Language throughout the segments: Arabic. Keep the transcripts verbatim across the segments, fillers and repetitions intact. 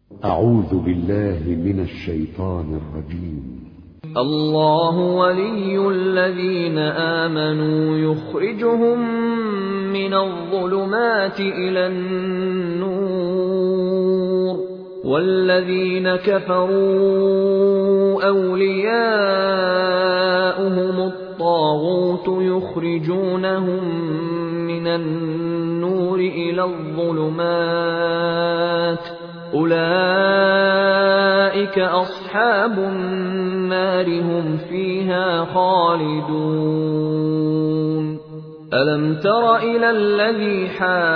أعوذ بالله من الشيطان الرجيم. الله ولي الذين آمنوا يخرجهم من الظلمات إلى النور، والذين كفروا أولياؤهم الطاغوت يخرجونهم من النور إلى الظلمات، أولئك أصحاب النار هم فيها خالدون. ألم تر إلى الذي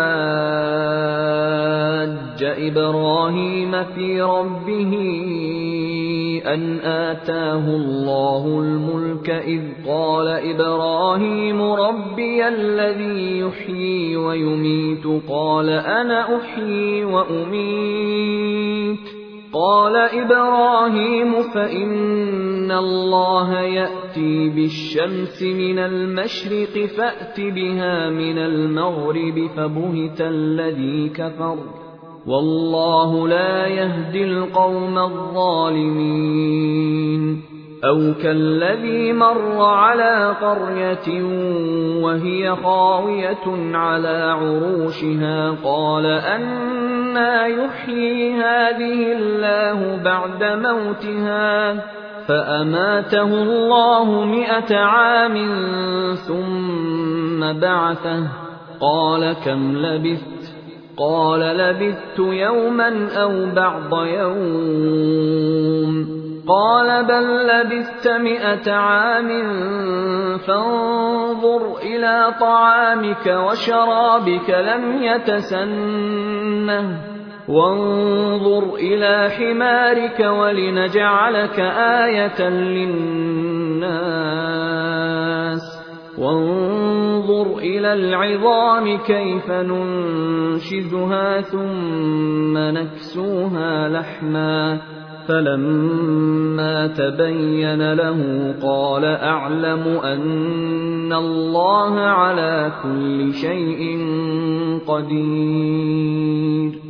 حاج إبراهيم في ربه أن آتاه الله الملك إذ قال إبراهيم ربي الذي يحيي ويميت قال أنا أحيي وأميت قال إبراهيم فإن الله يأتي بالشمس من المشرق فأت بها من المغرب فبهت الذي كفر والله لا يهدي القوم الظالمين. أو كالذي مر على قرية وهي خاوية على عروشها قال أنى يحيي هذه الله بعد موتها فأماته الله مئة عام ثم بعثه قال كم لبثت قال لبثت يوما أو بعض يوم قال بل لبثت مئة عام فانظر إلى طعامك وشرابك لم يتسنه وانظر إلى حمارك ولنجعلك آية للناس وانظر إلى العظام كيف ننشزها ثم نكسوها لحما فلما تبين له قال أعلم أن الله على كل شيء قدير.